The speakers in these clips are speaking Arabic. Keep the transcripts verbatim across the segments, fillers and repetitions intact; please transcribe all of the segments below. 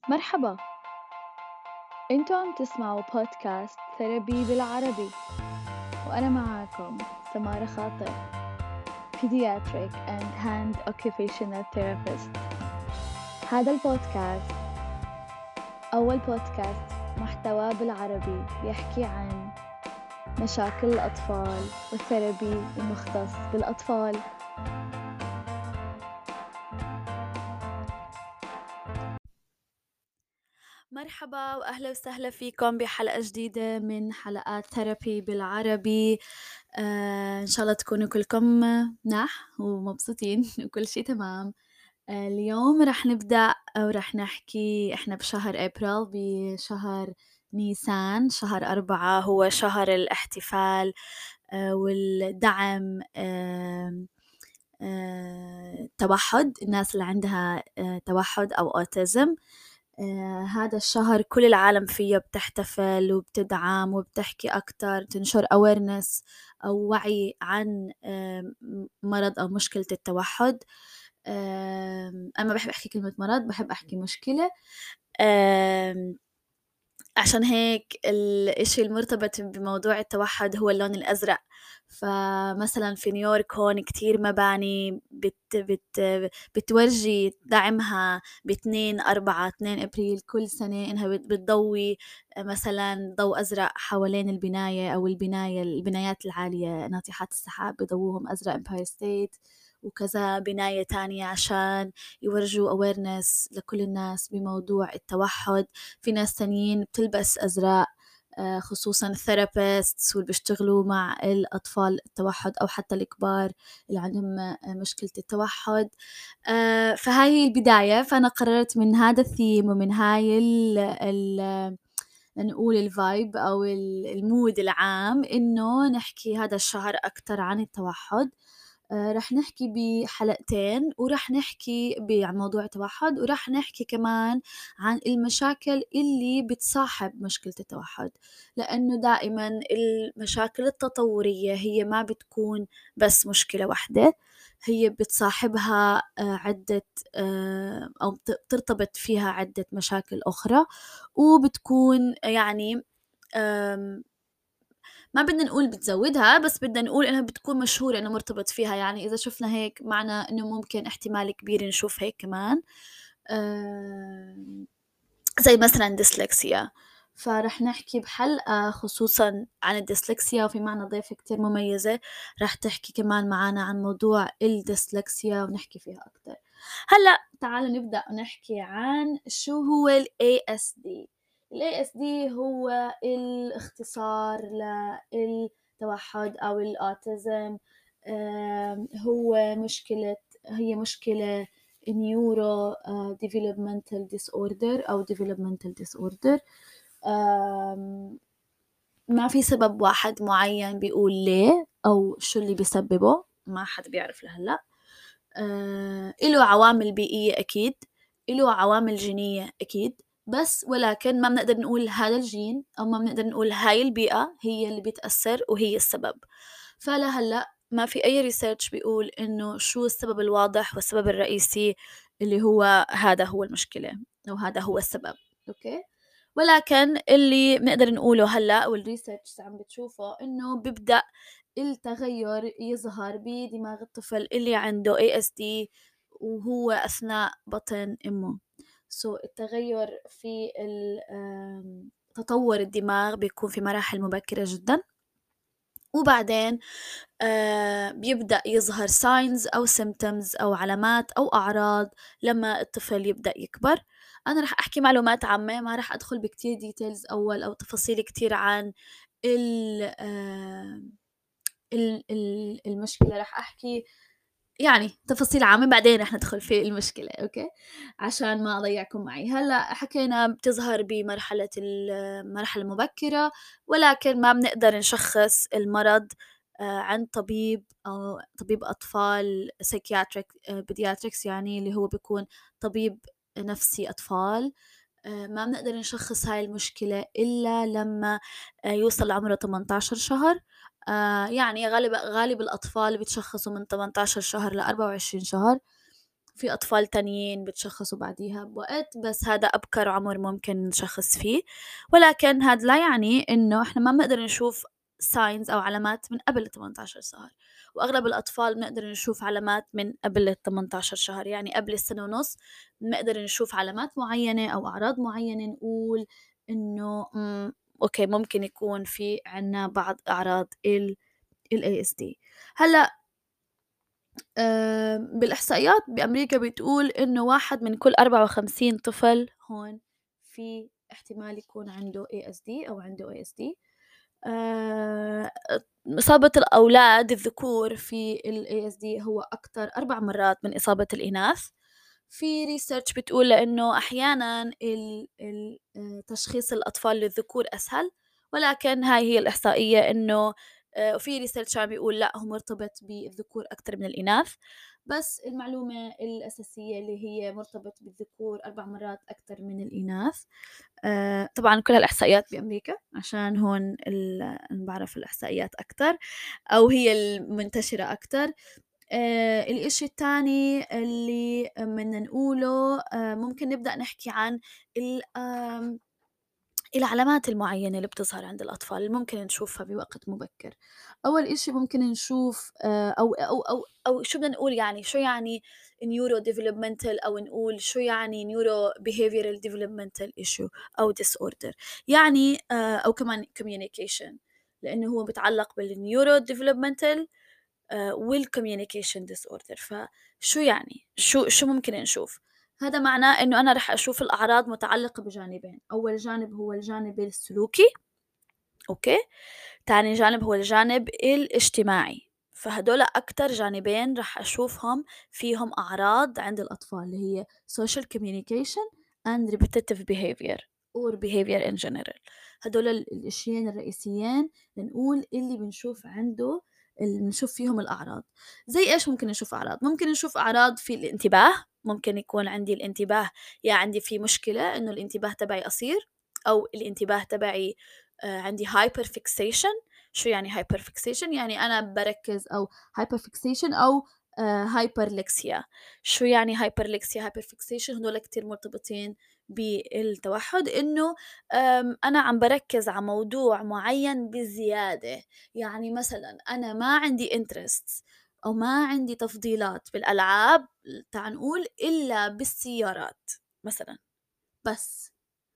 مرحبا، انتوا عم تسمعوا بودكاست ثيرابي بالعربي، وأنا معاكم سمارة خاطر Pediatric and Hand Occupational Therapist. هذا البودكاست أول بودكاست محتوى بالعربي بيحكي عن مشاكل الأطفال والثيرابي المختص بالأطفال. مرحبا وأهلا وسهلا فيكم بحلقة جديدة من حلقات ثيرابي بالعربي. آه إن شاء الله تكونوا كلكم مناح ومبسوطين وكل شيء تمام. آه اليوم رح نبدأ ورح نحكي، إحنا بشهر أبريل، بشهر نيسان، شهر أربعة هو شهر الاحتفال آه والدعم آه آه توحد الناس اللي عندها آه توحد أو أوتيزم. آه هذا الشهر كل العالم فيه بتحتفل وبتدعم وبتحكي أكتر، تنشر awareness أو وعي عن آه مرض أو مشكلة التوحد. آه أنا ما بحب أحكي كلمة مرض، بحب أحكي مشكلة. آه عشان هيك الإشي المرتبط بموضوع التوحد هو اللون الأزرق. فمثلا في نيويورك هون كتير مباني بت بت بتورجي دعمها باثنين أربعة اثنين أبريل كل سنة، إنها بت- بتضوي مثلا ضوء أزرق حوالين البناية أو البناية البنايات العالية، ناطحات السحاب بضووهم أزرق، امباير ستيت وكذا بناية تانية، عشان يورجوا awareness لكل الناس بموضوع التوحد. في ناس تانيين بتلبس أزرق، آه، خصوصا الثيرابيستس واللي بيشتغلوا مع الأطفال التوحد أو حتى الكبار اللي عندهم آه، مشكلة التوحد. آه، فهاي هي البداية. فأنا قررت من هذا الثيم ومن هاي ال ال نقول الفايب أو ال- المود العام، إنه نحكي هذا الشهر أكتر عن التوحد. آه، رح نحكي بحلقتين، ورح نحكي ب- عن موضوع التوحد، ورح نحكي كمان عن المشاكل اللي بتصاحب مشكلة التوحد، لأنه دائما المشاكل التطورية هي ما بتكون بس مشكلة واحدة، هي بتصاحبها آه، عدة آه، أو بت- بترتبط فيها عدة مشاكل أخرى، وبتكون يعني آم، ما بدنا نقول بتزودها، بس بدنا نقول إنها بتكون مشهورة إنه مرتبط فيها. يعني إذا شفنا هيك معنى إنه ممكن احتمال كبير نشوف هيك كمان. آم، زي مثلا ديسلكسيا. فرح نحكي بحلقة خصوصا عن الديسلكسيا، وفي معنا ضيفة كتير مميزة رح تحكي كمان معنا عن موضوع الديسلكسيا ونحكي فيها أكتر. هلأ تعالوا نبدأ نحكي عن شو هو ال إيه إس دي. ال إيه إس دي هو الاختصار للتوحد أو الأوتيزم. آم، هو مشكلة هي مشكلة neuro uh, developmental disorder أو developmental disorder. آم، ما في سبب واحد معين بيقول ليه أو شو اللي بيسببه، ما حد بيعرف لهلأ. آه، إله عوامل بيئية أكيد، إله عوامل جينية أكيد، بس ولكن ما بنقدر نقول هذا الجين أو ما بنقدر نقول هاي البيئة هي اللي بتأثر وهي السبب. فلهلأ ما في أي ريسيرش بيقول إنه شو السبب الواضح والسبب الرئيسي اللي هو هذا هو المشكلة أو هذا هو السبب. أوكي، ولكن اللي بنقدر نقوله هلأ والريسيرش عم بتشوفه إنه بيبدأ التغير يظهر بدماغ الطفل اللي عنده إيه إس دي وهو أثناء بطن أمه. سو so, التغير في ال- آم، تطور الدماغ بيكون في مراحل مبكرة جدا، وبعدين آه بيبدأ يظهر signs أو symptoms أو علامات أو أعراض لما الطفل يبدأ يكبر. أنا رح أحكي معلومات عامة، ما رح أدخل بكتير details أول أو تفاصيل كتير عن ال آه ال ال المشكلة. رح أحكي يعني تفاصيل عامة، بعدين رح ندخل في المشكلة. أوكي، عشان ما أضيعكم معي. هلأ حكينا بتظهر بمرحلة المرحلة المبكرة، ولكن ما بنقدر نشخص المرض آه، عند طبيب أو طبيب أطفال psychiatric آه، pediatrics، يعني اللي هو بيكون طبيب نفسي أطفال. آه، ما بنقدر نشخص هاي المشكلة إلا لما آه، يوصل عمره ثمانية عشر شهر. آه يعني غالب غالب الأطفال بيتشخصوا من ثمانية عشر شهر ل أربعة وعشرين شهر. في أطفال تانيين بتشخصوا بعديها بوقت، بس هذا أبكر عمر ممكن نشخص فيه، ولكن هذا لا يعني إنه إحنا ما بنقدر نشوف signs أو علامات من قبل ثمانية عشر شهر، وأغلب الأطفال بنقدر نشوف علامات من قبل ثمانية عشر شهر، يعني قبل السنة ونص بنقدر نشوف علامات معينة أو أعراض معينة نقول إنه إمم أوكي ممكن يكون في عنا بعض أعراض ال الإيه إس دي. هلأ آآ بالإحصائيات بأمريكا بتقول إنه واحد من كل أربعة وخمسين طفل هون في احتمال يكون عنده إيه إس دي أو عنده إيه إس دي. آآ إصابة الأولاد الذكور في الإيه إس دي هو أكتر أربع مرات من إصابة الإناث. في research بتقول لإنه أحيانًا ال ال آآ تشخيص الأطفال للذكور أسهل، ولكن هاي هي الإحصائية إنه آآ وفي research عم بيقول لأ هو مرتبط بالذكور أكتر من الإناث، بس المعلومة الأساسية اللي هي مرتبط بالذكور أربع مرات أكتر من الإناث. آآ طبعًا كل هالإحصائيات بأمريكا عشان هون ال أنا باعرف الإحصائيات أكتر أو هي المنتشرة أكتر. آآ الإشي التاني اللي بدنا نقوله آآ ممكن نبدأ نحكي عن ال آمم العلامات المعيّنة اللي بتظهر عند الأطفال اللي ممكن نشوفها بوقت مبكر. أول إشي ممكن نشوف آآ أو أو أو أو شو بدنا نقول يعني شو يعني neuro developmental أو نقول شو يعني neuro behavioral developmental issue أو disorder. يعني آآ أو كمان communication لإنه هو بيتعلق بالneuro developmental آآ والcommunication disorder. فشو يعني؟ شو شو ممكن نشوف؟ هذا معناه إنه أنا رح أشوف الأعراض متعلقة بجانبين، أول جانب هو الجانب السلوكي، أوكي، تاني جانب هو الجانب الاجتماعي، فهدول أكتر جانبين رح أشوفهم فيهم أعراض عند الأطفال اللي هي social communication and repetitive behavior or behavior in general. هدول ال- الإشيين الرئيسيين لنقول اللي بنشوف عنده اللي بنشوف فيهم الأعراض. زي إيش ممكن نشوف أعراض؟ ممكن نشوف أعراض في الانتباه، ممكن يكون عندي الانتباه يا عندي في مشكلة إنه الانتباه تبعي قصير أو الانتباه تبعي آه، عندي hyper fixation. شو يعني hyper fixation؟ يعني أنا بركز أو hyper fixation أو آه، hyperlexia. شو يعني hyperlexia hyper fixation؟ هدول كتير مرتبطين بالتوحد، إنه آم، أنا عم بركز على موضوع معين بزيادة. يعني مثلا أنا ما عندي interests أو ما عندي تفضيلات بالألعاب تعال نقول إلا بالسيارات مثلا، بس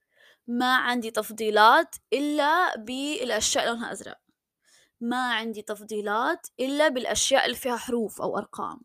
ما عندي تفضيلات إلا بالأشياء لونها أزرق، ما عندي تفضيلات إلا بالأشياء اللي فيها حروف أو أرقام.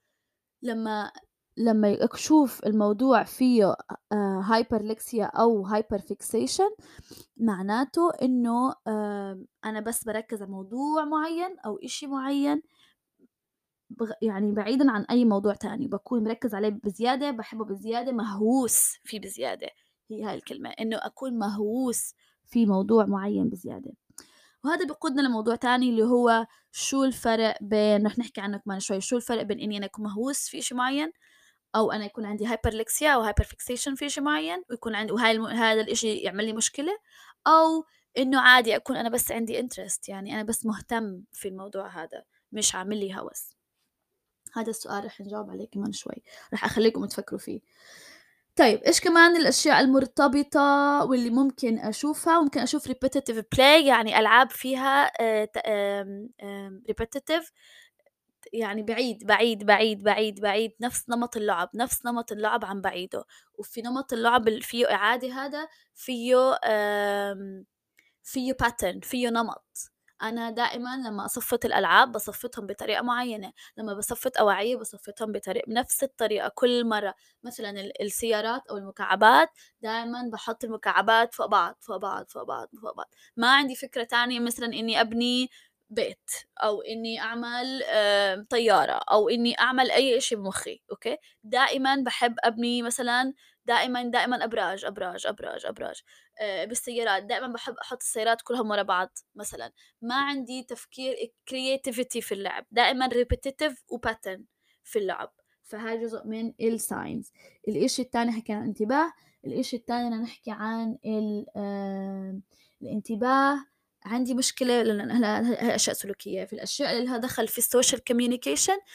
لما لما أشوف الموضوع فيه هايبرلكسيا أو هايبر فيكسيشن معناته إنه آه، أنا بس بركز على موضوع معين أو إشي معين بغ... يعني بعيدا عن أي موضوع تاني بكون مركز عليه بزيادة، بحبه بزيادة، مهووس فيه بزيادة. هي هاي الكلمة إنه أكون مهووس في موضوع معين بزيادة. وهذا بيقودنا لموضوع تاني اللي هو شو الفرق بين رح نحكي عنه كمان شوي، شو الفرق بين إني أنا أكون مهووس في إشي معين أو أنا يكون عندي هايبرلكسيا أو هايبر فيكسيشن في إشي معين ويكون عندي وهاي الم... هذا الإشي يعمل لي مشكلة، أو إنه عادي أكون أنا بس عندي انترست، يعني أنا بس مهتم في الموضوع هذا مش عامل لي هوس. هذا السؤال رح نجاوب عليه كمان شوي، رح أخليكم تفكروا فيه. طيب إيش كمان الأشياء المرتبطة واللي ممكن أشوفها؟ ممكن أشوف repetitive play، يعني ألعاب فيها آه، ت- آم، آم، repetitive، يعني بعيد بعيد بعيد بعيد بعيد نفس نمط اللعب نفس نمط اللعب عم بعيده. وفي نمط اللعب اللي فيه إعادة هذا فيه آم، فيه pattern، فيه نمط. أنا دائما لما أصفت الألعاب بصفتهم بطريقة معينة، لما بصفت أواعية بصفتهم بطريقة بنفس الطريقة كل مرة. مثلا ال- السيارات أو المكعبات دائما بحط المكعبات فوق بعض فوق بعض فوق بعض فوق بعض. ما عندي فكرة تانية مثلا إني أبني بيت أو إني أعمل آه، طيارة أو إني أعمل أي إشي بمخي. أوكي، دائما بحب أبني مثلا دائما دائما أبراج أبراج أبراج أبراج. آه، بالسيارات دائما بحب أحط السيارات كلهم ورا بعض مثلا. ما عندي تفكير creativity في اللعب، دائما repetitive وباترن في اللعب. فهذا جزء من الساينز. الإشي الثاني حكي عن الانتباه. الإشي الثاني بدنا نحكي عن ال- آه، الانتباه. عندي مشكلة لأن هلا هاي أشياء سلوكية. في الأشياء اللي لها دخل في السوشيال كوميونيكيشن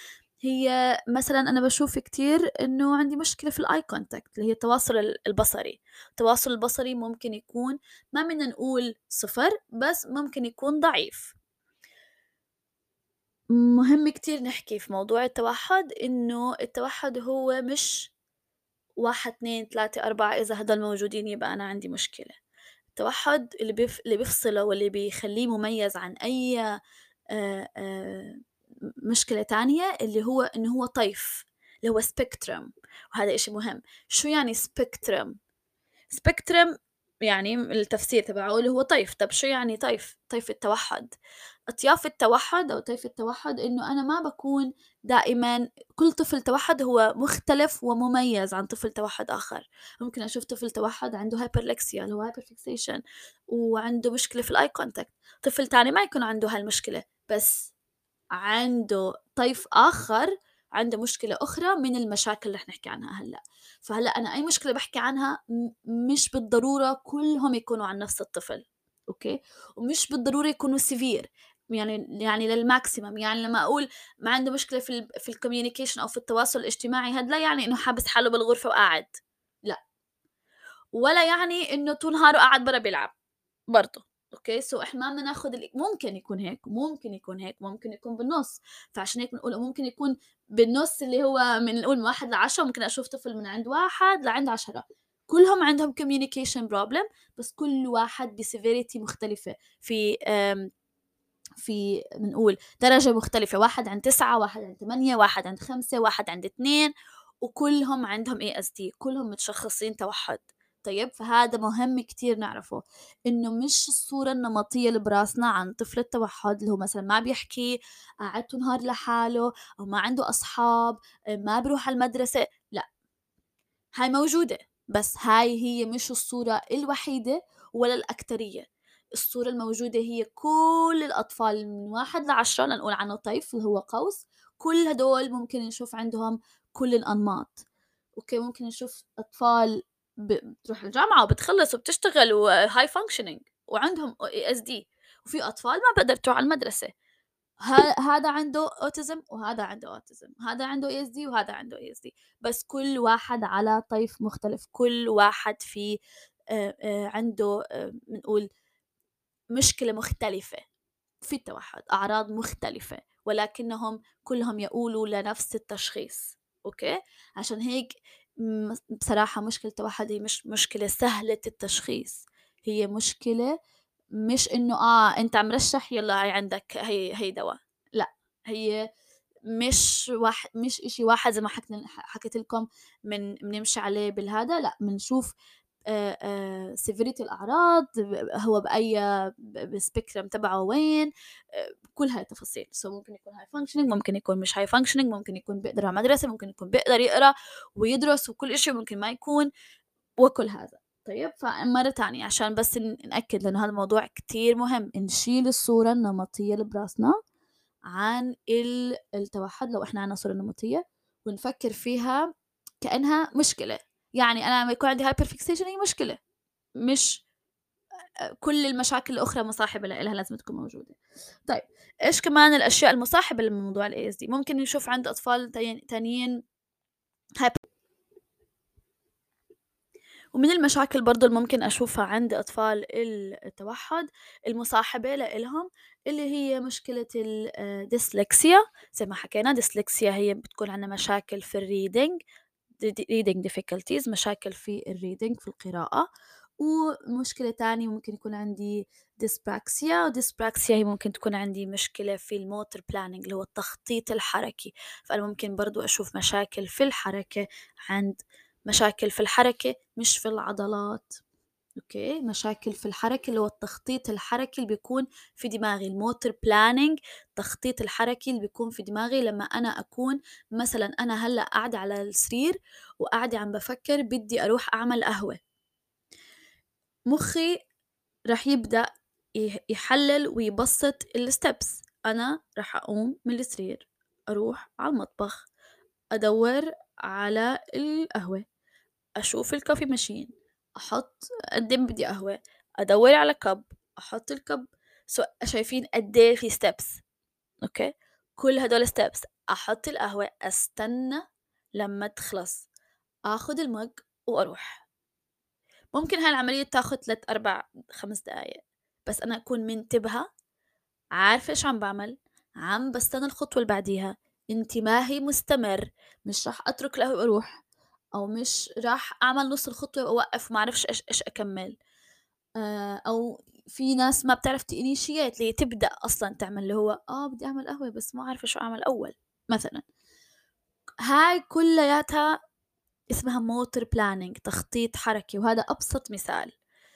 هي مثلًا أنا باشوف كتير إنه عندي مشكلة في الeye contact اللي هي التواصل ال البصري، التواصل البصري ممكن يكون ما بدنا نقول صفر بس ممكن يكون ضعيف. مهم كتير نحكي في موضوع التوحُّد إنه التوحُّد هو مش واحد، اتنين، تلاتة، أربعة إذا هدول موجودين يبقى أنا عندي مشكلة. التوحُّد اللي بيف اللي بيفصله واللي بيخلّيه مميز عن أي آآ آآ م مشكلة تانية اللي هو إنه هو طيف، اللي هو spectrum، وهذا إشي مهم. شو يعني spectrum؟ spectrum يعني التفسير تبعه اللي هو طيف. طَب شو يعني طيف؟ طيف التوحُّد. أطياف التوحُّد أو طيف التوحُّد إنه أنا ما باكون دائمًا كل طفل توحُّد هو مختلف ومميز عن طفل توحُّد آخر. ممكن أشوف طفل توحُّد عنده hyperlexia اللي هو hyperfixation وعنده مشكلة في الeye contact، طفل تاني ما يكون عنده هالمشكلة، بس عنده طيف آخر عنده مشكلة أخرى من المشاكل اللي رح نحكي عنها هلأ. فهلأ أنا أي مشكلة باحكي عنها م مش بالضرورة كلهم يكونوا عن نفس الطفل، أوكي؟ ومش بالضرورة يكونوا severe، يعني يعني للماكسيمم. يعني لمّا أقول ما عنده مشكلة في ال في الcommunication أو في التواصل الاجتماعي هاد لا يعني إنه حابس حاله بالغرفة وقاعد، لأ، ولا يعني إنه طول نهاره قاعد برا بيلعب. برضه، أوكي، سو إحنا ما بدنا ناخُد ال ممكن يكون هيك، ممكن يكون هيك، ممكن يكون بالنُص. فعشان هيك بنقول ممكن يكون بالنُص اللي هو من نقول من واحد لعشرة ممكن أشوف طفل من عند واحد لعند عشرة كلهم عندهم communication problem، بس كل واحد بseverity مختلفة، في آمم في بنقول درجة مختلفة، واحد عند تسعة، واحد عند ثمانية، واحد عند خمسة، واحد عند اتنين، وكلهم عندهم إيه إس دي، كلهم متشخّصين توحُّد. طيب، فهذا مهم كتير نعرفه، إنه مش الصورة النمطية اللي براسنا عن طفل التوحُّد اللي هو مثلًا ما بيحكي، قاعد طول النهار لحاله، أو ما عنده أصحاب، آآ ما بيروح على المدرسة، لأ، هاي موجودة، بس هاي هي مش الصورة الوحيدة ولا الأكترية. الصورة الموجودة هي كل الأطفال من واحد لعشرة لنقول عنه طيف اللي هو قوس، كل هدول ممكن نشوف عندهم كل الأنماط. أوكي، ممكن نشوف أطفال ب بتروح الجامعة وبتخلّص وبتشتغل وhigh functioning وعندهم إيه إس دي، وفي أطفال ما بتقدر تروح على المدرسة. ها هذا عنده autism وهذا عنده autism، هذا عنده إيه إس دي وهذا عنده إيه إس دي، بس كل واحد على طيف مختلف، كل واحد في آآ آآ عنده آآ بنقول مشكلة مختلفة في التوحُّد، أعراض مختلفة، ولكنهم كلهم يؤولوا لنفس التشخيص، أوكي؟ عشان هيك م بصراحة مشكلة التوحُّد هي مش مشكلة سهلة التشخيص، هي مشكلة مش إنه آه أنت مرشّح يالّا هي عندك هي هي دوا، لأ، هي مش واح مش إشي واحد زي ما حكن ح حكيت لكم من بنمشي عليه بالهذا، لأ، بنشوف آآ آآ severity الأعراض، ب هو بأي ب بالspectrum تبعه وين، آآ كل هاي التفاصيل. so ممكن يكون high functioning، ممكن يكون مش high functioning، ممكن يكون بيقدر على المدرسة، ممكن يكون بيقدر يقرا ويدرس وكل إشي، ممكن ما يكون، وكل هذا. طيب، فمرة تانية عشان بس ن نأكد لإنه هذا الموضوع كتير مهم، نشيل الصورة النمطية اللي براسنا عن ال التوحُّد لو إحنا عنا صورة نمطية، ونفكّر فيها كإنها مشكلة. يعني أنا لمّا يكون عندي hyperfixation هي مشكلة، مش أ كل المشاكل الأخرى مصاحبة لإلها لازم تكون موجودة. طيب، إيش كمان الأشياء المصاحبة لموضوع الإيه إس دي؟ ممكن نشوف عند أطفال تاني تانيين hyper. ومن المشاكل برضه اللي ممكن أشوفها عند أطفال ال التوحُّد المصاحبة لإلهم، اللي هي مشكلة ال آآ dyslexia. زي ما حكينا dyslexia هي بتكون عندنا مشاكل في الreading د د reading difficulties، مشاكل في الreading في القراءة. ومشكلة تانية ممكن يكون عندي dyspraxia، وdyspraxia هي ممكن تكون عندي مشكلة في الmotor planning اللي هو التخطيط الحركي. فأنا ممكن برضه أشوف مشاكل في الحركة عند مشاكل في الحركة مش في العضلات، أوكي، مشاكل في الحركة اللي هو التخطيط الحركي اللي بيكون في دماغي الmotor planning، التخطيط الحركي اللي بيكون في دماغي لمّا أنا أكون مثلًا أنا هلأ قاعدة على السرير وقاعدة عم بافكّر بدي أروح أعمل قهوة، مُخّي رح يبدأ يه يحلّل ويبسّط الsteps. أنا رح أقوم من السرير، أروح على المطبخ، أدوّر على القهوة، أشوف الcoffee machine، أحط أقدّم بدي قهوة، أدوّر على cup، أحط الcup. so شايفين قد إيه في steps، أوكي، كل هدول steps. أحط القهوة، أستنى لمّا تخلص، آخُد المَج وأروح. ممكن هاي العملية تاخُد ثلاث، أربع، خمس دقايق، بس أنا أكون منتبهة، عارفة إيش عم باعمل، عم باستنى الخطوة اللي بعديها، انتباهي مستمر، مش راح أترك القهوة وأروح، أو مش راح أعمل نُص الخطوة وأوقّف وما أعرفش إيش إيش أكمّل. آآ أو في ناس ما بتعرف تinitiate اللي هي تبدأ أصلًا تعمل اللي هو آه بدي أعمل قهوة بس ما عارفة شو أعمل أول مثلًا. هاي كلّياتها اسمها motor planning تخطيط حركي، وهذا أبسط مثال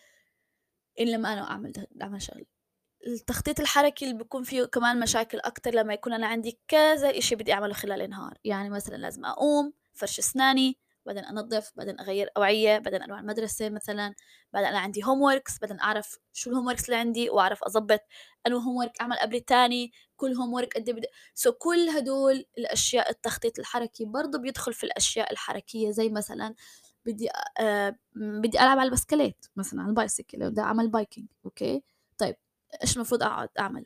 إن لمّا أنا أعمل د أعمل شغلة. التخطيط الحركي اللي بيكون فيه كمان مشاكل أكتر لمّا يكون أنا عندي كذا إشي بدي أعمله خلال النهار، يعني مثلًا لازم أقوم، أفرش أسناني، بعدين أنضّف، بعدين أغيّر أوعية، بعدين أروح على المدرسة مثلًا، بعدين أنا عندي homeworks بعدين أعرف شو الhomeworks اللي عندي وأعرف أضبّط أنو homework أعمل قبل التاني، كل homework قد إيه بدي so كل هدول الأشياء التخطيط الحركي برضه بيدخل في الأشياء الحركية زي مثلًا بدي آآ بدي ألعب على البسكليت مثلًا على الbicycle بدي أعمل biking أوكي، طيب إيش المفروض أقعد أعمل؟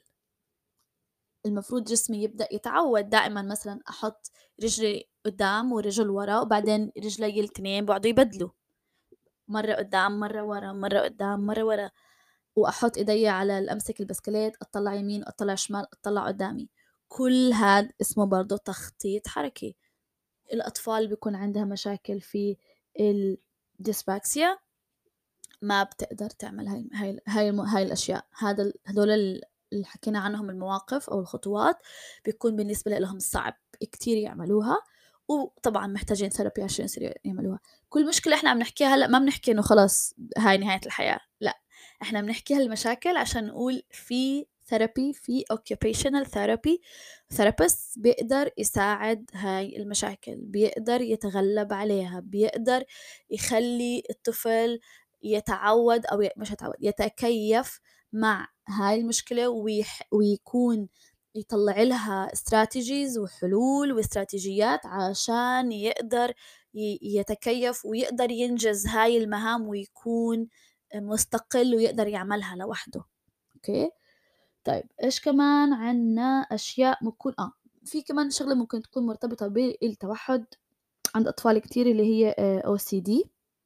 المفروض جسمي يبدأ يتعود دائمًا مثلًا أحط رجلي قدّام ورجل ورا وبعدين رجلي التنين بيقعدوا يبدلوا، مرّة قدّام، مرّة ورا، مرّة قدّام، مرّة ورا، وأحط إيديّا على ال أمسك البسكليت أطلّع يمين وأطلّع شمال أطلّع قدّامي، كل هاد اسمه برضه تخطيط حركي. الأطفال بيكون عندها مشاكل في الديسباكسيا ما بتقدر تعمل هاي هاي هاي الم هاي الأشياء، هذا ال هدول ال اللي حكينا عنهم المواقف أو الخطوات بيكون بالنسبة لإلهم صعب كتير يعملوها، وطبعًا محتاجين therapy عشان يصيروا يعملوها. كل مشكلة إحنا عم نحكيها هلأ ما بنحكي إنه خلاص هاي نهاية الحياة، لأ، إحنا بنحكي هالمشاكل عشان نقول في therapy في occupational therapy therapist بيقدر يساعد هاي المشاكل، بيقدر يتغلب عليها، بيقدر يخلّي الطفل يتعوّد أو ي مش يتعوّد، يتكيّف مع هاي المشكلة ويح ويكون يطلّع لها strategies وحلول واستراتيجيات عشان يقدر ي يتكيّف ويقدر ينجز هاي المهام ويكون مستقل ويقدر يعملها لوحده، أوكي؟ طيب إيش كمان عندنا أشياء ممكن آه، في كمان شغلة ممكن تكون مرتبطة بالتوحُّد عند أطفال كتير اللي هي آآ أو سي دي.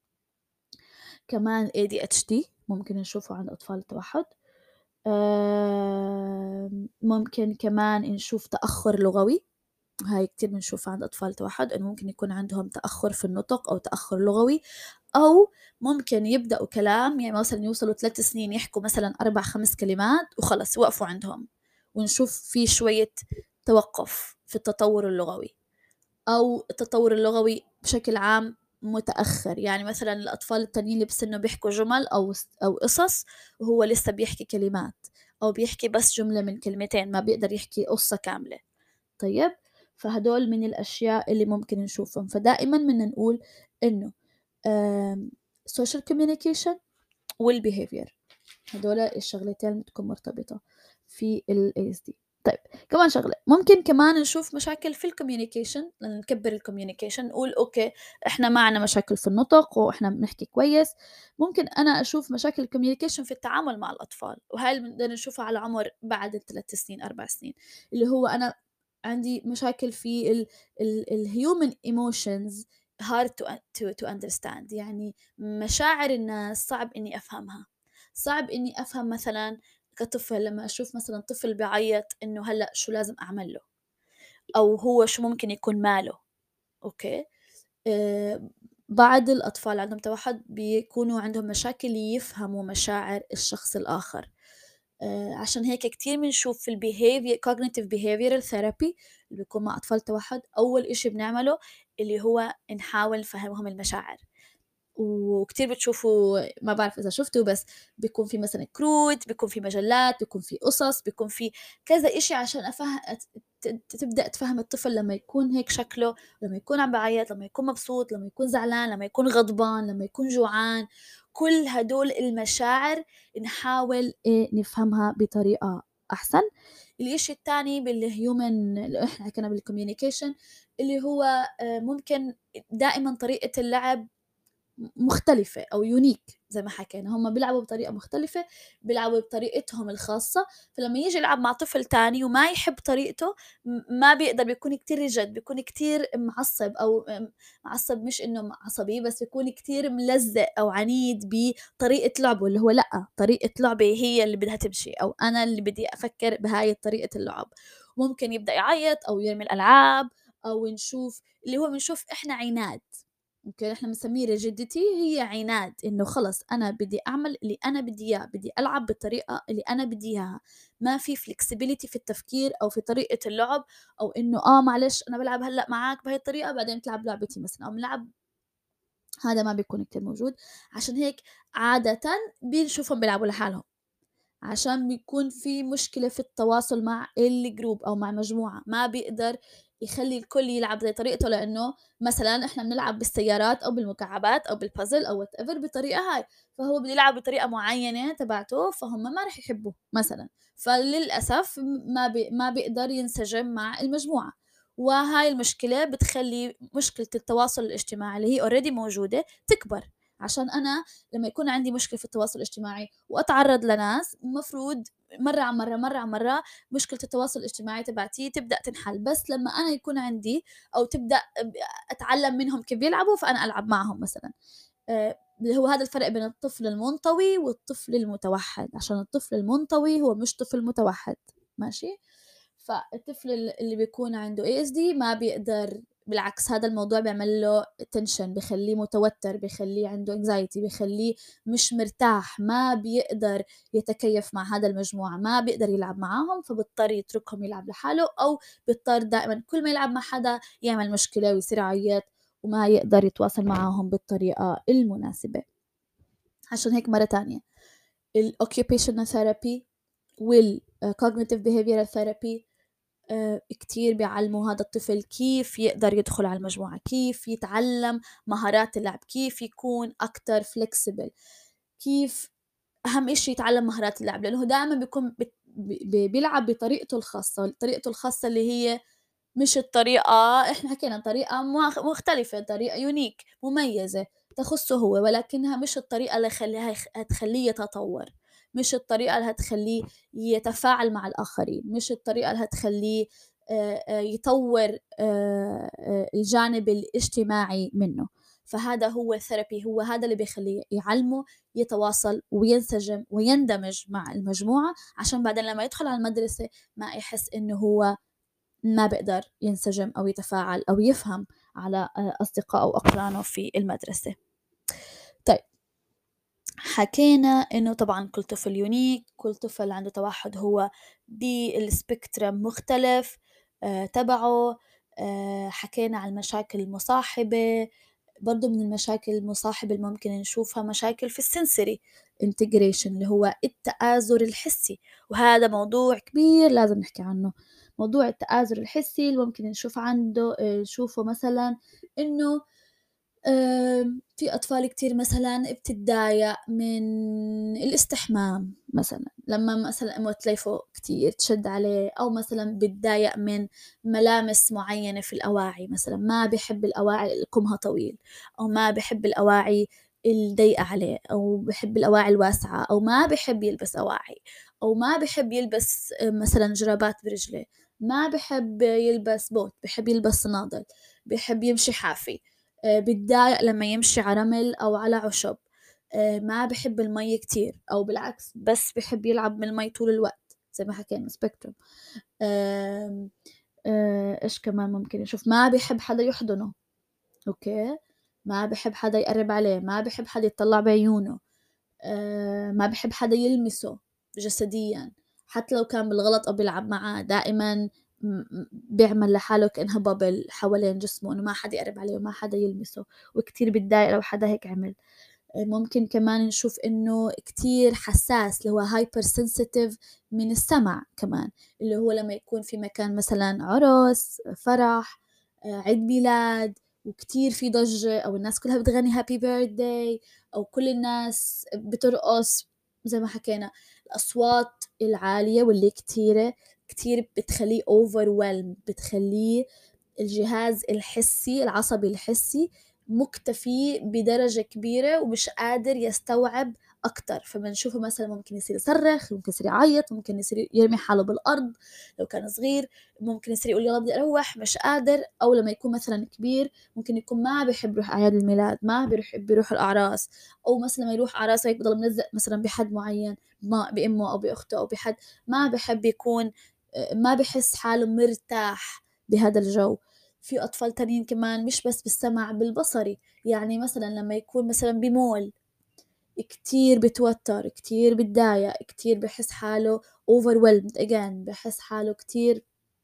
كمان إيه دي إتش دي ممكن نشوفه عند أطفال التوحُّد، آمم ممكن كمان نشوف تأخُّر لغوي، هاي كتير بنشوفها عند أطفال التوحُّد إنه ممكن يكون عندهم تأخُّر في النُطق أو تأخُّر لغوي، أو ممكن يبدأوا كلام يعني مثلًا يوصلوا ثلاث سنين يحكوا مثلًا أربع، خمس كلمات وخلص يوقفوا عندهم، ونشوف في شوية توقُّف في التطوُّر اللغوي. أو التطوّر اللغوي بشكل عام متأخّر، يعني مثلًا الأطفال التانيين اللي بسنّه بيحكوا جُمل أو س أو قصص وهو لسه بيحكي كلمات، أو بيحكي بس جملة من كلمتين ما بيقدر يحكي قصة كاملة، طيب؟ فهدول من الأشياء اللي ممكن نشوفهم، فدائمًا بدنا نقول إنه آمم social communication والbehavior هدول الشغلتين اللي بتكون مرتبطة في الإيه إس دي. طيب كمان شغلة ممكن كمان نشوف مشاكل في الcommunication لأن نكبر الcommunication نقول أوكي إحنا ما عنا مشاكل في النطق وإحنا بنحكي كويس، ممكن أنا أشوف مشاكل الcommunication في التعامل مع الأطفال، وهاي اللي بنقدر نشوفها على عمر بعد الثلاث سنين أربع سنين، اللي هو أنا عندي مشاكل في ال ال الhuman emotions hard to to to understand يعني مشاعر الناس صعب إني أفهمها. صعب إني أفهم مثلًا كطفل لمّا أشوف مثلًا طفل بيعيّط إنه هلأ شو لازم أعمل له، أو هو شو ممكن يكون ماله، أوكي؟ آآ بعض الأطفال عندهم توحُّد بيكونوا عندهم مشاكل يفهموا مشاعر الشخص الآخر، آآ عشان هيك كتير بنشوف في الbehavior cognitive behavioral therapy اللي بيكون مع أطفال توحُّد أول إشي بنعمله اللي هو نحاول نفهّمهم المشاعر. وكتير بتشوفوا ما بعرف إذا شفتوا بس بيكون في مثلًا كروت، بيكون في مجلات، بيكون في قصص، بيكون في كذا إشي عشان أفه ت ت تبدأ تفهم الطفل لمّا يكون هيك شكله، لمّا يكون عم بيعيط، لمّا يكون مبسوط، لمّا يكون زعلان، لمّا يكون غضبان، لمّا يكون جوعان، كل هدول المشاعر نحاول آآ نفهمها بطريقة أحسن. الإشي التاني بالhuman اللي إحنا حكينا بالcommunication اللي هو آآ ممكن دائمًا طريقة اللعب م مختلفة أو unique زي ما حكينا هم بيلعبوا بطريقة مختلفة، بيلعبوا بطريقتهم الخاصة. فلما يجي يلعب مع طفل تاني وما يحب طريقته ما بيقدر، بيكون كتير رجد، بيكون كتير معصب أو معصب، مش إنه عصبي بس بيكون كتير ملزق أو عنيد بطريقة لعبه، اللي هو لأ طريقة لعبة هي اللي بدها تمشي أو أنا اللي بدي أفكر بهاي طريقة اللعب. ممكن يبدأ يعيط أو يرمي الألعاب، أو نشوف اللي هو بنشوف إحنا عناد. ممكن إحنا بنسميه rigidity، هي عناد إنه خلص أنا بدي أعمل اللي أنا بدي إياه، بدي ألعب بالطريقة اللي أنا بدي إياها. ما في flexibility في التفكير أو في طريقة اللعب، أو إنه آه معلش أنا بلعب هلأ معاك بهاي الطريقة بعدين تلعب لعبتي مثلا أو بنلعب. هذا ما بيكون كتير موجود. عشان هيك عادة بنشوفهم بيلعبوا لحالهم، عشان بيكون في مشكلة في التواصل مع الجروب أو مع مجموعة، ما بيقدر يخلي الكل يلعب زي طريقته، لأنه مثلا إحنا بنلعب بالسيارات أو بالمكعبات أو بالبازل أو whatever بالطريقة هاي، فهو بده يلعب بطريقة معينة تبعته، فهم ما رح يحبوه مثلا. فللأسف ما بي ما بيقدر ينسجم مع المجموعة. وهاي المشكلة بتخلي مشكلة التواصل الاجتماعي اللي هي already موجودة تكبر. عشان أنا لما يكون عندي مشكلة في التواصل الاجتماعي وأتعرض لناس، مفروض مرة عن مرة مرة عن مرة مشكلة التواصل الاجتماعي تبعتي تبدأ تنحل. بس لما أنا يكون عندي أو تبدأ أتعلم منهم كيف يلعبوا فأنا ألعب معهم مثلا. آه، اللي هو هذا الفرق بين الطفل المنطوي والطفل المتوحد، عشان الطفل المنطوي هو مش طفل متوحد. ماشي. فالطفل اللي بيكون عنده إيه إس دي ما بيقدر، بالعكس هذا الموضوع بيعمل له تنشن، بيخليه متوتر، بيخليه عنده anxiety، بيخليه مش مرتاح، ما بيقدر يتكيف مع هذا المجموعة، ما بيقدر يلعب معاهم، فبضطر يتركهم يلعب لحاله، أو بيضطر دائما كل ما يلعب مع حدا يعمل مشكلة ويصير عيط وما يقدر يتواصل معاهم بالطريقة المناسبة. عشان هيك مرة تانية ال occupational therapy وال cognitive behavioral therapy آه، كتير بيعلموا هذا الطفل كيف يقدر يدخل على المجموعة، كيف يتعلم مهارات اللعب، كيف يكون أكتر flexible، كيف أهم إشي يتعلم مهارات اللعب، لأنه دائما بيكون بي بيلعب بطريقته الخاصة، طريقته الخاصة اللي هي مش الطريقة، إحنا حكينا طريقة مختلفة، طريقة يونيك مميزة تخصه هو، ولكنها مش الطريقة اللي خليها هتخليه يتطور، مش الطريقة اللي هتخليه يتفاعل مع الآخرين، مش الطريقة اللي هتخليه يطور الجانب الاجتماعي منه. فهذا هو الثيرابي، هو هذا اللي بيخليه يعلمه يتواصل وينسجم ويندمج مع المجموعة، عشان بعدين لما يدخل على المدرسة ما يحس إنه هو ما بيقدر ينسجم أو يتفاعل أو يفهم على أصدقاء أو أقرانه في المدرسة. طيب حكينا إنه طبعا كل طفل يونيك، كل طفل عنده توحد هو بالسبكترم مختلف آه تبعه. آه حكينا عن المشاكل المصاحبة، برضو من المشاكل المصاحبة اللي ممكن نشوفها مشاكل في السنسري انتجريشن اللي هو التآزر الحسي، وهذا موضوع كبير لازم نحكي عنه. موضوع التآزر الحسي اللي ممكن نشوف عنده نشوفه مثلا إنه في أطفال كتير مثلا بتتضايق من الاستحمام مثلا، لما مثلا أمه تليفه كتير تشد عليه، أو مثلا بتضايق من ملامس معينة في الأواعي، مثلا ما بحب الأواعي اللي كمها طويل، أو ما بحب الأواعي الضيقة عليه، أو بحب الأواعي الواسعة، أو ما بحب يلبس أواعي، أو ما بحب يلبس مثلا جرابات برجله، ما بحب يلبس بوت، بحب يلبس صنادل، بحب يمشي حافي، بتضايق لما يمشي على رمل أو على عشب، ما بحب المي كتير، أو بالعكس بس بحب يلعب من المي طول الوقت زي ما حكينا سبيكتروم. إيش كمان ممكن نشوف؟ ما بحب حدا يحضنه، أوكي، ما بحب حدا يقرب عليه، ما بحب حدا يطلع بعيونه، ما بحب حدا يلمسه جسديا حتى لو كان بالغلط أو بيلعب معاه، دائما بيعمل لحاله كأنها بابل حوالين جسمه إنه ما حدا يقرب عليه وما حدا يلمسه، وكتير بتضايق لو حدا هيك عمل. ممكن كمان نشوف إنه كتير حساس اللي هو هايبر سنسيتيف من السمع كمان، اللي هو لما يكون في مكان مثلا عرس، فرح، عيد ميلاد وكتير في ضجة، أو الناس كلها بتغني هابي بيرثداي، أو كل الناس بترقص، زي ما حكينا الأصوات العالية واللي كتيرة كتير بتخليه overwhelmed، بتخليه الجهاز الحسي العصبي الحسي مكتفي بدرجة كبيرة ومش قادر يستوعب أكتر. فبنشوفه مثلا ممكن يصير يصرخ، ممكن يصير يعيط، ممكن يصير يرمي حاله بالأرض لو كان صغير، ممكن يصير يقول يلا بدي أروح مش قادر. أو لما يكون مثلا كبير ممكن يكون ما بيحب يروح أعياد الميلاد، ما بيروح بيروح الأعراس، أو مثلا لما يروح أعراس هيك بضل ملزق مثلا بحد معين، ما بأمه أو بأخته أو بحد، ما بحب يكون، ما بحس حاله مرتاح بهذا الجو. في أطفال تانيين كمان مش بس بالسمع، بالبصري. يعني مثلا لما يكون مثلا بمول كتير بتوتر، كتير بتضايق، كتير بحس حاله overwhelmed again، بحس حاله كتير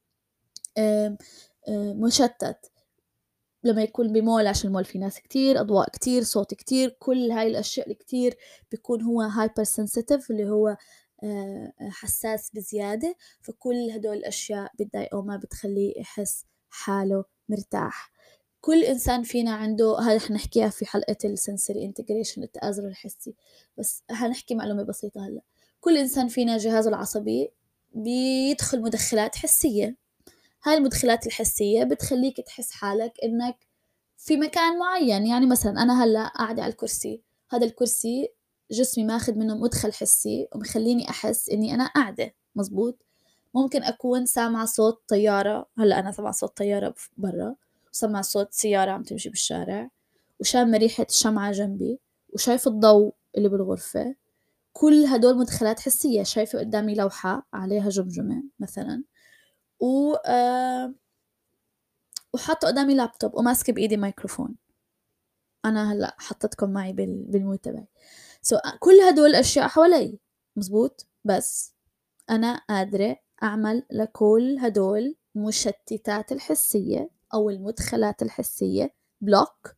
آم، آم، مشتت. لما يكون بمول، عشان المول في ناس كتير، أضواء كتير، صوت كتير، كل هاي الأشياء الكتير بيكون هو hyper sensitive، اللي هو آه، حساس بزيادة. فكل هدول الأشياء بتضايقه، ما بتخليه يحس حاله مرتاح. كل إنسان فينا عنده، هذا حنحكيها في حلقة السنسوري انتجريشن، التآزر الحسي، بس هنحكي معلومة بسيطة هلأ. كل إنسان فينا جهازه العصبي بيدخل مدخلات حسية. هاي المدخلات الحسية بتخليك تحس حالك إنك في مكان معين. يعني مثلا أنا هلأ قاعدة على الكرسي، هذا الكرسي جسمي ماخذ منه مدخل حسي ومخليني أحس إني أنا قاعدة مزبوط. ممكن أكون سامعة صوت طيارة، هلأ أنا سامعة صوت طيارة برا، وسامعة صوت سيارة عم تمشي بالشارع، وشامة ريحة شمعة جنبي، وشايف الضوء اللي بالغرفة. كل هدول مدخلات حسية. شايفة قدامي لوحة عليها جمجمة مثلا، و آه وحاطة قدامي لابتوب وماسكة بإيدي ميكروفون. أنا هلأ حطيتكم معي بال... بالمود تبعي. so, كل هدول الأشياء حوالي مزبوط، بس أنا قادرة أعمل لكل هدول مشتتات الحسية أو المدخلات الحسية بلوك،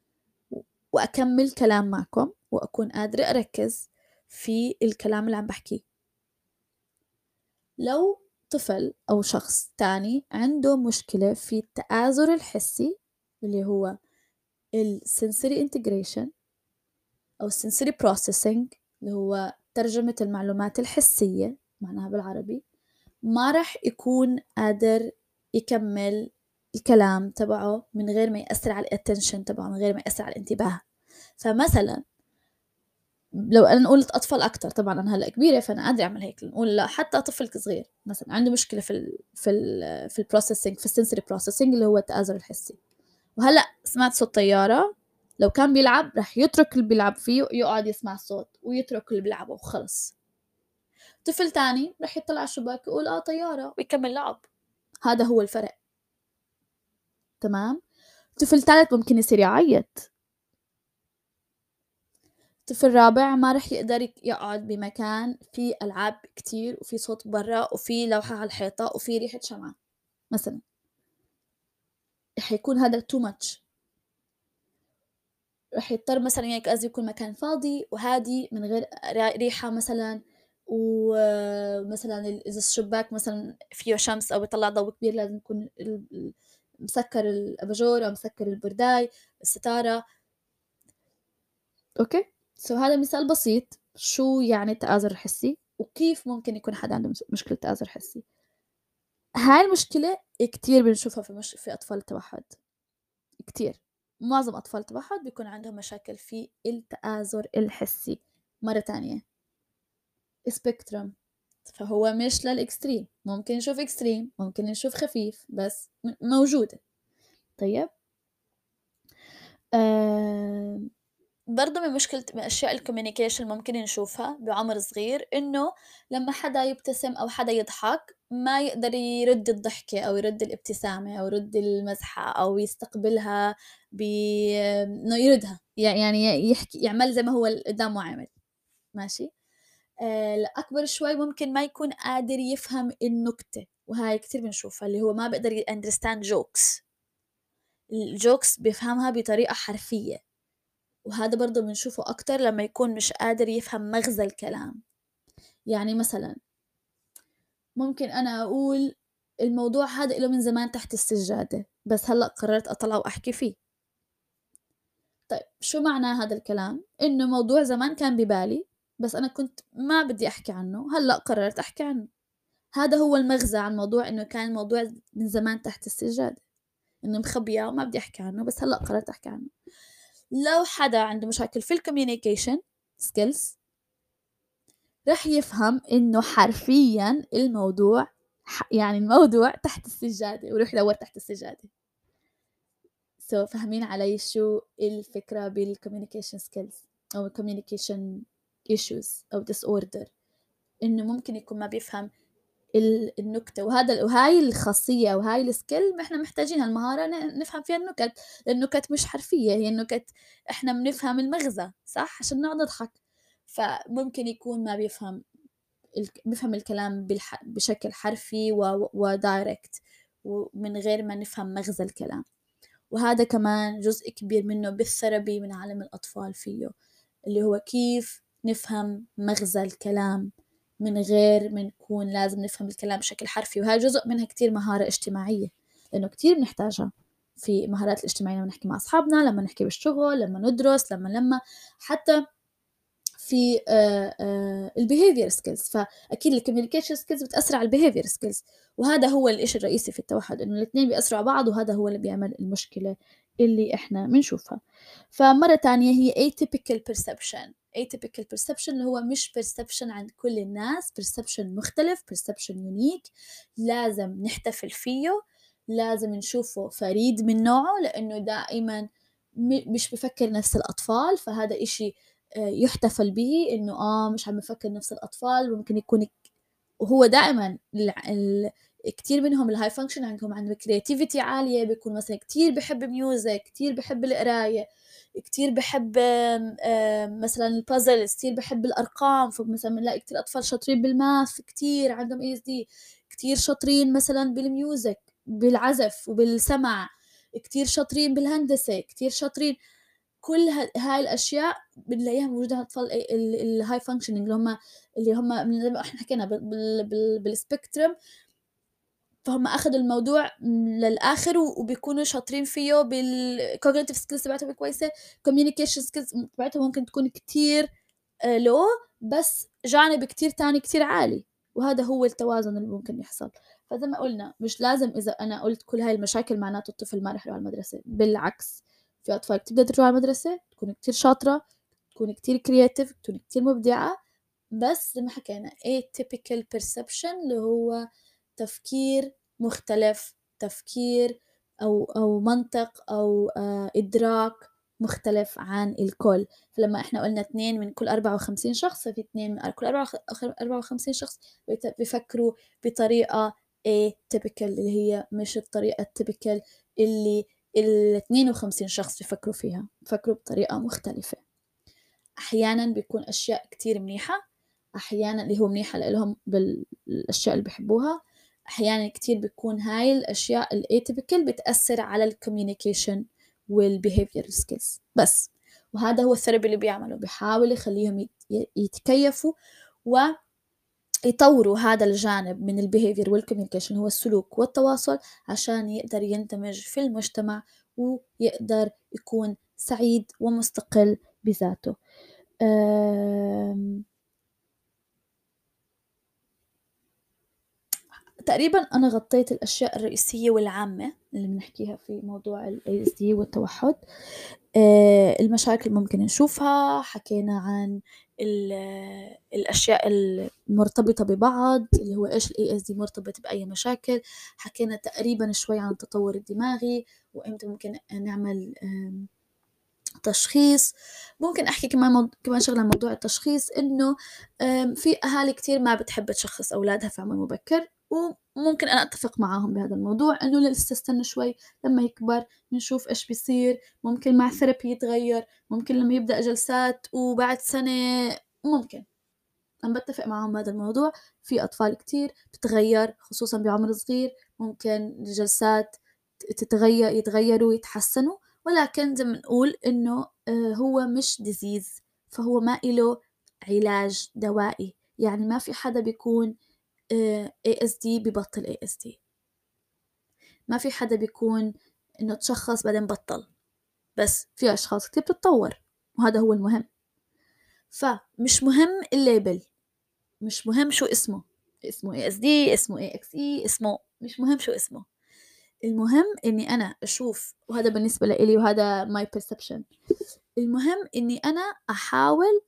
وأكمل كلام معكم، وأكون قادرة أركز في الكلام اللي عم بحكيه. لو طفل أو شخص تاني عنده مشكلة في التآزر الحسي، اللي هو السنسوري integration أو السنسوري processing، اللي هو ترجمة المعلومات الحسية معناها بالعربي، ما رح يكون قادر يكمل الكلام تبعه من غير ما يأثر على الاتنشن تبعه، من غير ما يأثر على الانتباه. فمثلا لو أنا نقول أطفال أكتر، طبعا أنا هلأ كبيرة فأنا قادرة أعمل هيك، نقول لا حتى طفل صغير مثلا عنده مشكلة في ال في ال في البروسيسنج، في السنسوري بروسيسنج اللي هو التآزر الحسي، وهلأ سمعت صوت طيارة، لو كان بيلعب رح يترك اللي بيلعب فيه ويقعد يسمع الصوت ويترك اللي بيلعبه وخلص. طفل تاني رح يطلع على الشباك يقول آه طيارة ويكمل لعب. هذا هو الفرق. تمام. طفل ثالث ممكن يصير يعيط. طفل رابع ما رح يقدر يقعد بمكان فيه ألعاب كتير وفي صوت برا وفي لوحة على الحيطة وفي ريحة شمعة مثلا، رح يكون هذا too much. رح يضطر مثلا يعني قصدي يكون مكان فاضي وهادي من غير ريحة مثلا، ومثلا إذا الشباك مثلا فيه شمس أو بيطلع ضوء كبير لازم يكون مسكر الأباجور أو مسكر البرداي الستارة. أوكي، سو هذا مثال بسيط شو يعني التآزر الحسي وكيف ممكن يكون حدا عنده مشكلة تآزر حسي. هاي المشكلة كتير بنشوفها في, مش... في أطفال التوحد. كتير، معظم أطفال التوحد بيكون عندهم مشاكل في التآزر الحسي. مرة تانية سبيكترم، فهو مش للإكستريم، ممكن نشوف إكستريم، ممكن نشوف خفيف، بس موجودة. طيب آه... برضه من مشكلة من أشياء الكوميونيكيشن ممكن نشوفها بعمر صغير، إنه لما حدا يبتسم أو حدا يضحك ما يقدر يرد الضحكة أو يرد الابتسامة أو يرد المزحة أو يستقبلها ب إنه يردها، يعني يحكي يعمل زي ما هو قدامه عامل ماشي. آه الأكبر شوي ممكن ما يكون قادر يفهم النكتة، وهاي كتير بنشوفها، اللي هو ما بقدر ي understand jokes. الجوكس بيفهمها بطريقة حرفية، وهذا برضه بنشوفه أكتر لما يكون مش قادر يفهم مغزى الكلام. يعني مثلا ممكن أنا أقول الموضوع هذا إله من زمان تحت السجادة بس هلأ قررت أطلع وأحكي فيه. طيب شو معنى هذا الكلام؟ إنه موضوع زمان كان ببالي بس أنا كنت ما بدي أحكي عنه، هلأ قررت أحكي عنه. هذا هو المغزى عن موضوع إنه كان موضوع من زمان تحت السجادة. إنه مخبياه وما بدي أحكي عنه، بس هلأ قررت أحكي عنه. لو حدا عنده مشاكل في الcommunication skills رح يفهم إنه حرفيًا الموضوع ح يعني الموضوع تحت السجادة، ويروح يدوّر تحت السجادة. so فاهمين علي شو الفكرة بالcommunication skills أو communication issues أو disorder؟ إنه ممكن يكون ما بيفهم ال النكتة، وهذا وهاي الخاصية وهاي الskill إحنا محتاجين هالمهارة ن نفهم فيها النكت، لأن النكت مش حرفية، هي النكت إحنا بنفهم المغزى صح عشان نقعد نضحك، فممكن يكون ما بيفهم الك بيفهم الكلام بالح بشكل حرفي و وdirect ومن غير ما نفهم مغزى الكلام. وهذا كمان جزء كبير منه بالtherapy من عالم الأطفال فيه، اللي هو كيف نفهم مغزى الكلام من غير ما نكون لازم نفهم الكلام بشكل حرفي. وهذا جزء منها كتير مهارة اجتماعية، لأنه كتير بنحتاجها في مهارات الاجتماعية لما نحكي مع أصحابنا، لما نحكي بالشغل، لما ندرس، لما لما حتى في البيهيفير سكيلز. فأكيد الكوميونيكيشن سكيلز بتأثر على البيهيفير سكيلز، وهذا هو الإشي الرئيسي في التوحد، إنه الاثنين بيأثروا على بعض، وهذا هو اللي بيعمل المشكلة اللي إحنا بنشوفها. فمرة تانية هي atypical perception. atypical perception اللي هو مش perception عند كل الناس، perception مختلف، perception unique، لازم نحتفل فيه، لازم نشوفه فريد من نوعه، لأنه دائما مش بفكر نفس الأطفال، فهذا إشي يحتفل به، إنه آه مش عم بفكر نفس الأطفال، ممكن يكون وهو دائما ال... ال... كتير منهم الهاي فانكشن عندهم عندهم كرياتيفيتي عالية، بيكون مثلا كتير بحب ميوزك، كتير بحب القراية، كتير بحب مثلا البازلز، كتير بحب الأرقام، فمثلا بنلاقي كتير أطفال شاطرين بالماث، كتير عندهم اي اس دي، كتير شاطرين مثلا بالميوزك بالعزف وبالسمع، كتير شاطرين بالهندسة، كتير شاطرين. كل هاي الأشياء بنلاقيها موجودة عند أطفال الهاي فانكشنينج اللي هم اللي هم زي ما احنا حكينا بالسبيكترم، فهم أخذوا الموضوع للآخر وبيكونوا شاطرين فيه، بالكوجنيتيف سكيلز تبعتهم كويسة، communication سكيلز تبعتهم ممكن تكون كتير لو، بس جانب كتير تاني كتير عالي، وهذا هو التوازن اللي ممكن يحصل. فزي ما قلنا مش لازم إذا أنا قلت كل هاي المشاكل معناته الطفل ما رح يروح على المدرسة، بالعكس في أطفال تبدأ تروح على المدرسة تكون كتير شاطرة، تكون كتير كرياتيف، تكون كتير مبدعة، بس زي ما حكينا atypical perception اللي هو تفكير مختلف، تفكير أو أو منطق أو آه إدراك مختلف عن الكل. فلما إحنا قلنا اثنين من كل أربعة وخمسين شخص، ففي اثنين من كل أربعة وخمسين شخص بيفكروا بطريقة atypical اللي هي مش الطريقة التيبيكال اللي ال اثنين وخمسين شخص بيفكروا فيها، بيفكروا بطريقة مختلفة. أحيانا بيكون أشياء كتير منيحة، أحيانا اللي هو منيحة لهم بالأشياء اللي بيحبوها، أحيانا كتير بيكون هاي الأشياء الاتيبيكال بتأثر على الكوميونيكيشن والبيهيفير سكيلز بس. وهذا هو الثيرابي اللي بيعمله، بيحاول يخليهم يتكيفوا ويطوروا هذا الجانب من البيهيفير والكوميونيكيشن، هو السلوك والتواصل، عشان يقدر يندمج في المجتمع ويقدر يكون سعيد ومستقل بذاته. أم... تقريبا أنا غطيت الأشياء الرئيسية والعامة اللي بنحكيها في موضوع ال إيه إس دي والتوحد. أه المشاكل ممكن نشوفها، حكينا عن الأشياء المرتبطة ببعض اللي هو إيش ال إيه إس دي مرتبط بأي مشاكل، حكينا تقريبا شوي عن التطور الدماغي وإمتى ممكن نعمل تشخيص. ممكن أحكي كمان مو... كمان شغلة عن موضوع التشخيص، إنه في أهالي كتير ما بتحب تشخص أولادها في عمر مبكر، وممكن أنا أتفق معاهم بهذا الموضوع، إنه لسه استنى شوي لما يكبر نشوف إيش بيصير، ممكن مع ثيرابي يتغير، ممكن لما يبدأ جلسات وبعد سنة ممكن. أنا بتفق معاهم بهذا الموضوع، في أطفال كتير بتتغير خصوصا بعمر صغير، ممكن الجلسات تتغير يتغيروا ويتحسنوا، ولكن زي ما نقول إنه هو مش ديزيز، فهو ما إله علاج دوائي، يعني ما في حدا بيكون إيه إس دي ببطل إيه إس دي، ما في حدا بيكون إنه تشخص بعدين بطل، بس في أشخاص كتير بتتطور وهذا هو المهم. فمش مهم الليبل، مش مهم شو اسمه، اسمه إيه إس دي، اسمه إيه إكس إي، اسمه مش مهم شو اسمه، المهم إني أنا أشوف، وهذا بالنسبة لإلي وهذا my perception، المهم إني أنا أحاول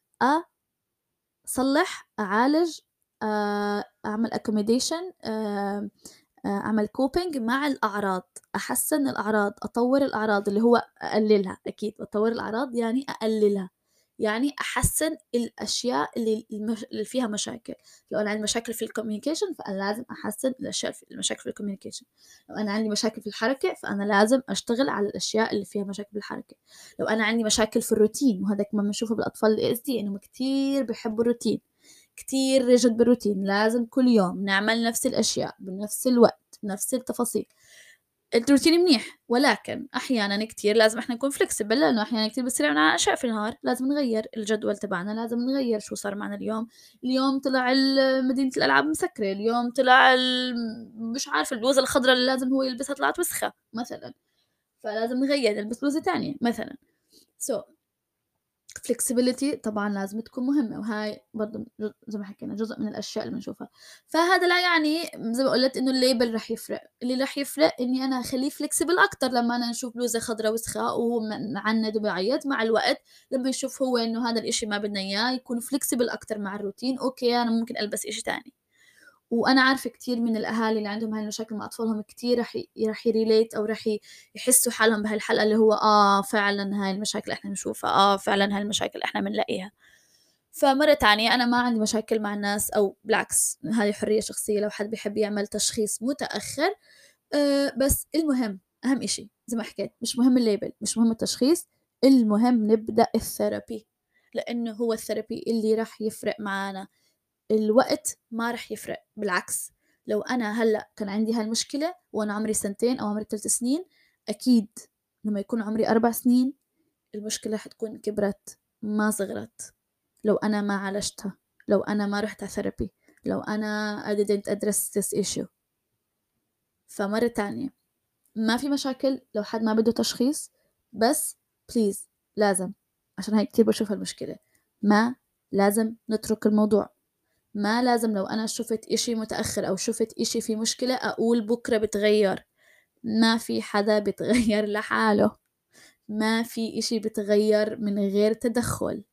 أصلّح، أعالج، آآ أعمل accommodation، آآ آآ أعمل coping مع الأعراض، أحسّن الأعراض، أطوّر الأعراض اللي هو أقلّلها أكيد، أطوّر الأعراض يعني أقلّلها، يعني أحسّن الأشياء اللي المش اللي فيها مشاكل. لو أنا عندي مشاكل في الcommunication فأنا لازم أحسّن الأشياء ف المشاكل في الcommunication. لو أنا عندي مشاكل في الحركة فأنا لازم أشتغل على الأشياء اللي فيها مشاكل بالحركة. لو أنا عندي مشاكل في الروتين، وهذا كمان بنشوفه بالأطفال الASD إنهم كتير بيحبّوا الروتين، كتير rigid بالروتين، لازم كل يوم نعمل نفس الأشياء بنفس الوقت بنفس التفاصيل. الروتين منيح، ولكن أحيانًا كتير لازم إحنا نكون flexible، لإنه أحيانًا كتير بتصير عنا أشياء في النهار لازم نغيّر الجدول تبعنا، لازم نغيّر شو صار معنا اليوم. اليوم طلع ال مدينة الألعاب مسكرة، اليوم طلع ال مش عارفة البلوزة الخضرا اللي لازم هو يلبسها طلعت وسخة مثلًا، فلازم نغيّر نلبس بلوزة تانية مثلًا. so flexibility طبعًا لازم تكون مهمة، وهاي برضه ج زي ما حكينا جزء من الأشياء اللي بنشوفها. فهذا لا يعني زي ما قُلت إنه الlabel رح يفرق، اللي رح يفرق إني أنا أخلّيه flexible أكتر. لمّا أنا نشوف بلوزة خضرا وسخة وهو م معند وبيعيط، مع الوقت لمّا يشوف هو إنه هذا الإشي ما بدنا إياه، يكون flexible أكتر مع الروتين، أوكي أنا ممكن ألبس إشي تاني. وأنا عارفة كتير من الأهالي اللي عندهم هاي المشاكل مع أطفالهم كتير رح ي رح يrelate أو رح ي يحسّوا حالهم بهاي الحلقة، اللي هو آه فعلًا هاي المشاكل إحنا بنشوفها، آه فعلًا هاي المشاكل إحنا بنلاقيها. فمرّة تانية أنا ما عندي مشاكل مع الناس، أو بالعكس هذه حرية شخصية لو حد بيحب يعمل تشخيص متأخّر. آآ بس المهم أهم إشي زي ما حكيت مش مهم الlabel، مش مهم التشخيص، المهم نبدأ الtherapy، لإنه هو الtherapy اللي راح يفرق معانا. الوقت ما رح يفرق، بالعكس لو أنا هلأ كان عندي هالمشكلة وأنا عمري سنتين أو عمري ثلاث سنين، أكيد لمّا يكون عمري أربع سنين المشكلة حتكون كبرت ما صغرت. لو أنا ما عالجتها، لو أنا ما رُحت على therapy، لو أنا I didn't address this issue. فمرّة تانية ما في مشاكل لو حد ما بده تشخيص، بس please لازم، عشان هاي كتير باشوفها المشكلة، ما لازم نترك الموضوع. ما لازم لو أنا شُفت إشي متأخّر أو شُفت إشي فيه مشكلة أقول بُكرة بتغيّر. ما في حدا بيتغيّر لحاله، ما في إشي بيتغيّر من غير تدخُّل.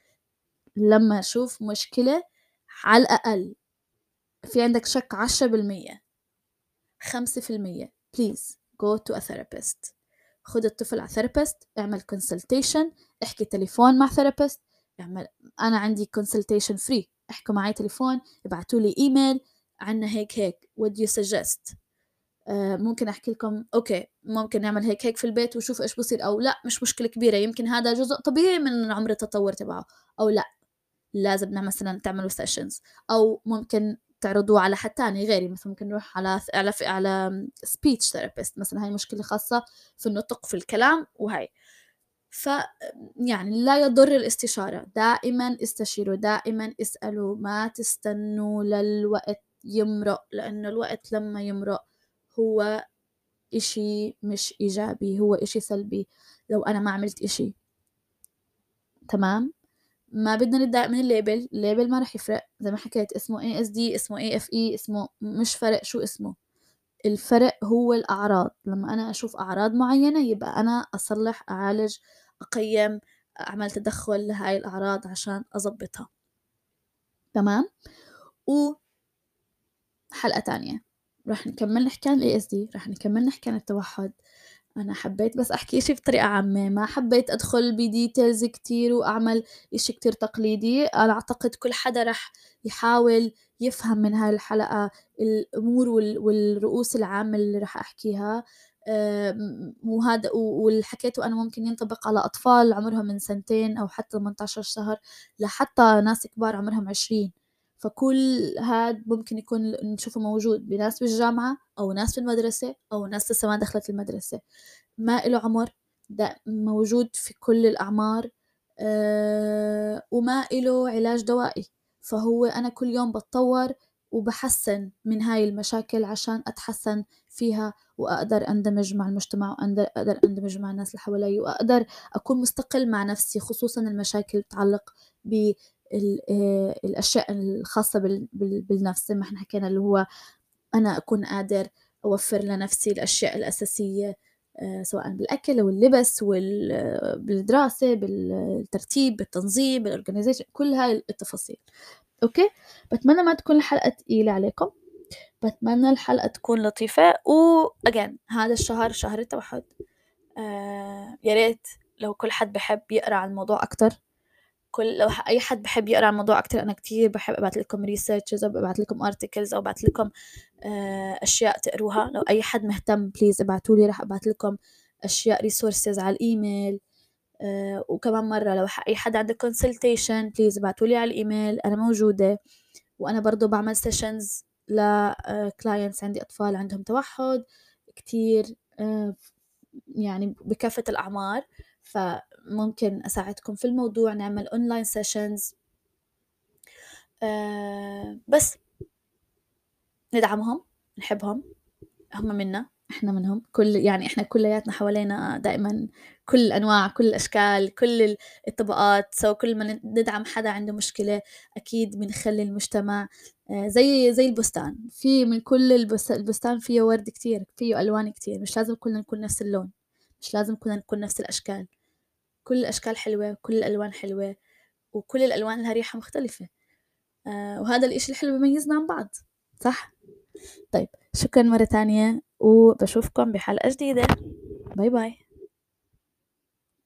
لمّا أشوف مشكلة على الأقل في عندك شك عشرة بالمية، خمسة بالمية please go to a therapist. خُد الطفل على therapist، اعمل consultation، احكي تليفون مع therapist، اعمل أنا عندي consultation free، احكوا معي تليفون، ابعتوا لي إيميل، عنا هيك هيك what do you suggest. آآ ممكن أحكي لكم أوكي ممكن نعمل هيك هيك في البيت وشوف إيش بصير، أو لأ مش مشكلة كبيرة يمكن هذا جزء طبيعي من عمر التطور تبعه، أو لأ لازم نعمل مثلًا تعملوا sessions، أو ممكن تعرضوه على حد تاني غيري، مثلًا ممكن نروح على ث على ف على speech therapist مثلًا، هاي مشكلة خاصة في النطق في الكلام وهاي. ف يعني لا يضر الاستشارة، دائمًا استشيروا، دائمًا اسألوا، ما تستنوا للوقت يمرق، لإنه الوقت لمّا يمرق هو إشي مش إيجابي، هو إشي سلبي لو أنا ما عملت إشي. تمام؟ ما بدنا نتضايق من الlabel، الlabel ما رح يفرق، زي ما حكيت اسمه إيه إس دي اسمه إيه إف إي اسمه مش فارق شو اسمه، الفرق هو الأعراض. لمّا أنا أشوف أعراض معيّنة يبقى أنا أصلّح، أعالج، أقيّم، أعمل تدخُّل لهاي الأعراض عشان أضبّطها. تمام؟ وحلقة تانية رح نكمّل نحكي عن الإيه إس دي، رح نكمّل نحكي عن التوحُّد. أنا حبيت بس أحكي إشي بطريقة عامة، ما حبيت أدخل بديتيلز كتير وأعمل إشي كتير تقليدي. أنا أعتقد كل حدا رح يحاول يفهم من هاي الحلقة الأمور وال والرؤوس العامة اللي رح أحكيها. آمم وهذا و واللي حكيته أنا ممكن ينطبق على أطفال عمرهم من سنتين أو حتى ثمانية عشر شهر لحتى ناس كبار عمرهم عشرين. فكل هاد ممكن يكون نشوفه موجود بناس بالجامعة أو ناس في المدرسة أو ناس لسه ما دخلت المدرسة. ما إله عمر، ده موجود في كل الأعمار. آآ وما إله علاج دوائي، فهو أنا كل يوم باتطور وباحسّن من هاي المشاكل عشان أتحسّن فيها وأقدر أندمج مع المجتمع وأند أقدر أندمج مع الناس اللي حواليّ وأقدر أكون مستقل مع نفسي، خصوصًا المشاكل تتعلق بال آآ الأشياء الخاصة بال بال بالنفس زي ما إحنا حكينا، اللي هو أنا أكون قادر أوفر لنفسي الأشياء الأساسية آه، سواء بالأكل واللبس وبالدراسة بالترتيب بالتنظيم بالorganization كل هاي التفاصيل. أوكي، بتمنى ما تكون الحلقة تقيلة عليكم، بتمنى الحلقة تكون لطيفة. وأجان هذا الشهر شهر التوحد، آه يا ريت لو كل حد بحب يقرأ عن الموضوع أكتر، كل لو أي حد بحب يقرأ عن الموضوع أكتر، أنا كتير بحب أبعت لكم ريسيرشز أو أبعت لكم articles أو أبعت لكم آه أشياء تقروها. لو أي حد مهتم بليز ابعتولي، رح أبعت لكم أشياء ريسورسز على الإيميل. آه وكمان مرة لو أي حد عنده consultation بليز ابعتولي على الإيميل، أنا موجودة. وأنا برضو بعمل سيشنز لكلاينتس عندي أطفال عندهم توحد كتير، آه يعني بكافة الأعمار، فممكن أساعدكم في الموضوع، نعمل أونلاين سيشنز. أه بس ندعمهم، نحبهم، هم منا، إحنا منهم، كل يعني إحنا كلياتنا حوالينا دائما كل الأنواع كل الأشكال كل الطبقات. سو كل ما ندعم حدا عنده مشكلة أكيد بنخلي المجتمع أه زي زي البستان، في من كل البستان فيه ورد كتير، فيه ألوان كتير، مش لازم كلنا نكون نفس اللون، مش لازم كلنا نكون نفس الأشكال، كل الأشكال حلوة كل الألوان حلوة وكل الألوان لها ريحة مختلفة. آه وهذا الإشي الحلو بيميزنا عن بعض، صح؟ طيب شكرا مرة تانية، وبشوفكم بحلقة جديدة. باي باي.